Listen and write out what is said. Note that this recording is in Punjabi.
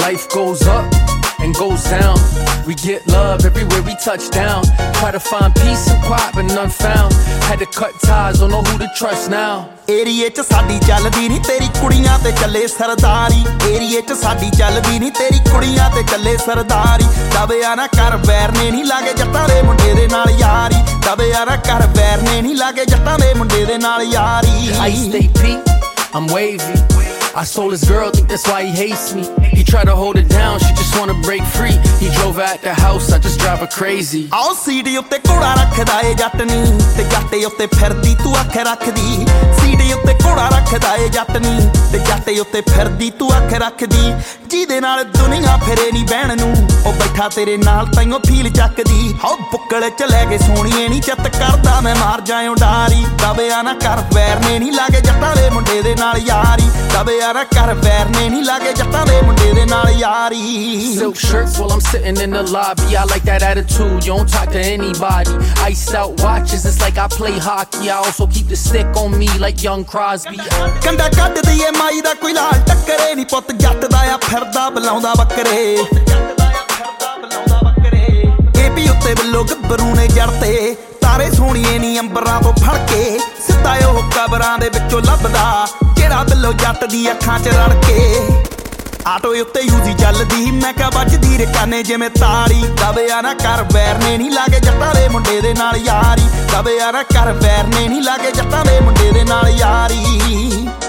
Life goes up and goes down. We get love everywhere we touch down. Try to find peace and quiet but none found. Had to cut ties, don't know who to trust now. ਏਰੀਏ ਚ ਸਾਡੀ ਚੱਲਦੀ ਨੀ ਤੇਰੀ ਕੁੜੀਆਂ ਤੇ ਚੱਲੇ ਸਰਦਾਰੀ ਏਰੀਏ ਚ ਸਾਡੀ ਚੱਲਦੀ ਨੀ ਤੇਰੀ ਕੁੜੀਆਂ ਤੇ ਚੱਲੇ ਸਰਦਾਰੀ ਦਬਿਆ ਨਾ ਕਰ ਵੈਰ ਨੇ ਨੀ ਲਾਗੇ ਜੱਟਾਂ ਦੇ ਮੁੰਡੇ ਦੇ ਨਾਲ ਯਾਰੀ ਦਬਿਆ ਨਾ ਕਰ ਵੈਰ ਨੇ ਨੀ ਲਾਗੇ ਜੱਟਾਂ ਦੇ ਮੁੰਡੇ ਦੇ ਨਾਲ ਯਾਰੀ I stay P, I'm wavy. I stole his girl, think that's why he hates me. He tried to hold it down, she just wanna break free. He drove her at the house, I just drive her crazy. ਆਓ ਸੀਡੀ ਉੱਤੇ ਘੋੜਾ ਰੱਖਦਾ ਏ ਜੱਟ ਨੀ ਤੇ ਜੱਟੇ ਉੱਤੇ ਫਿਰਦੀ ਤੂੰ ਅੱਖ ਰੱਖਦੀ ਸੀਡੀ ਉੱਤੇ ਘੋੜਾ ਰੱਖਦਾ ਏ ਜੱਟ ਨੀ ਤੇ ਜੱਟੇ ਉੱਤੇ ਫਿਰਦੀ ਤੂੰ ਅੱਖ ਰੱਖਦੀ ਜਿਹਦੇ ਨਾਲ ਦੁਨੀਆ ਫਿਰੇ ਨੀ ਬਹਿਣ ਨੂੰ ਉਹ ਬੈਠਾ ਤੇਰੇ ਨਾਲ ਤੈਨੂੰ ਫੀਲ ਚੱਕਦੀ ਹੋ ਬੁੱਕਲ ਚ ਲੈ ਕੇ ਸੋਹਣੀਏ ਨੀ ਚਿੱਤ ਕਰਦਾ ਮੈਂ ਮਾਰ ਜਾਇਓ ਡਾਰੀ ਦਬਿਆ ਨਾ ਕਰ ਵੈਰ ਨੇ ਨੀ ਲਾਗੇ ਜੱਟਾਂ ਦੇ ਮੁੰਡੇ ਦੇ ਨਾਲ ਯਾਰੀ ਦਬਿਆ ਨਾ ਕਰ ਵੈਰ ਨੇ ਨੀ ਲਾਗੇ ਜੱਟਾਂ ਦੇ ਮੁੰਡੇ ਦੇ ਨਾਲ ਯਾਰੀ Silk shirts while I'm sitting in the lobby. I like that attitude, you don't talk to anybody. Iced out watches, it's like I play hockey. I also keep the stick on me like young Crosby. ਕੰਡਾ ਕੱਢਦੀ ਏ ਮਾਈ ਦਾ ਕੋਈ ਲਾਲ ਟੱਕਰੇ ਨੀ ਪੁੱਤ ਜੱਟ ਦਾ ਆ ਫਿਰਦਾ ਬੁਲਾਉਂਦਾ ਬੱਕਰੇ ਇਹ ਵੀ ਉੱਤੇ ਵੱਲੋਂ ਗੱਭਰੂ ਨੇ ਜੜ ਤੇ ਤਾਰੇ ਸੋਹਣੀਏ ਨੀ ਅੰਬਰਾਂ ਤੋਂ ਫੜ ਕੇ ਸਿੱਧਾ ਉਹ ਕਬਰਾਂ ਦੇ ਵਿੱਚੋਂ ਲੱਭਦਾ ਜਿਹੜਾ ਬਿੱਲੋ ਜੱਟ ਦੀ ਅੱਖਾਂ 'ਚ ਰੜ ਕੇ ਆਟੋ ਉੱਤੇ ਯੂਜ਼ੀ ਚੱਲਦੀ ਮੈਂ ਕਿਹਾ ਵੱਜਦੀ ਰਕਾਨੇ ਜਿਵੇਂ ਤਾੜੀ ਦਬਿਆ ਨਾ ਕਰ ਵੈਰ ਨੇ ਨੀ ਲਾਗੇ ਜੱਟਾਂ ਦੇ ਮੁੰਡੇ ਦੇ ਨਾਲ ਯਾਰੀ ਦਬਿਆ ਨਾ ਕਰ ਵੈਰ ਨੇ ਨੀ ਲਾਗੇ ਜੱਟਾਂ ਦੇ ਮੁੰਡੇ ਦੇ ਨਾਲ ਯਾਰੀ